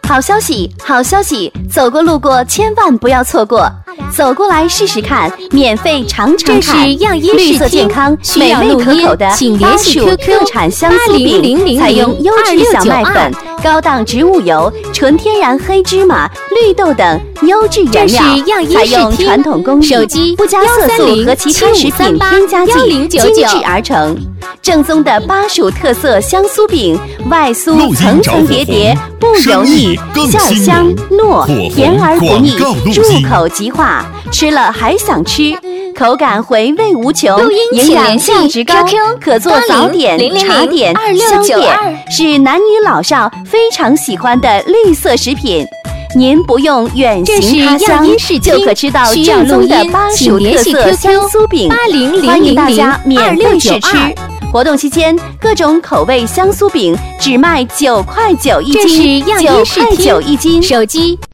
好消息，好消息！走过路过千万不要错过，走过来试试看，免费尝尝看。 这是样音绿色健康、美味可口的巴蜀特产香酥饼，采用优质小麦粉、高档植物油、纯天然黑芝麻、绿豆等优质原料，采用传统工艺，不加色素和其他食品添加剂，精制而成。正宗的巴蜀特色香酥饼，外酥层层叠叠，不油腻，馅儿香糯，甜而不腻，入口即化，吃了还想吃。口感回味无穷，营养价值高，可做早点、茶点、宵夜，是男女老少非常喜欢的绿色食品。您不用远行他乡，就可吃到正宗的巴蜀特色香酥饼。欢迎大家免费试吃。活动期间，各种口味香酥饼只卖9.9块一斤，9.9块一斤。 手机。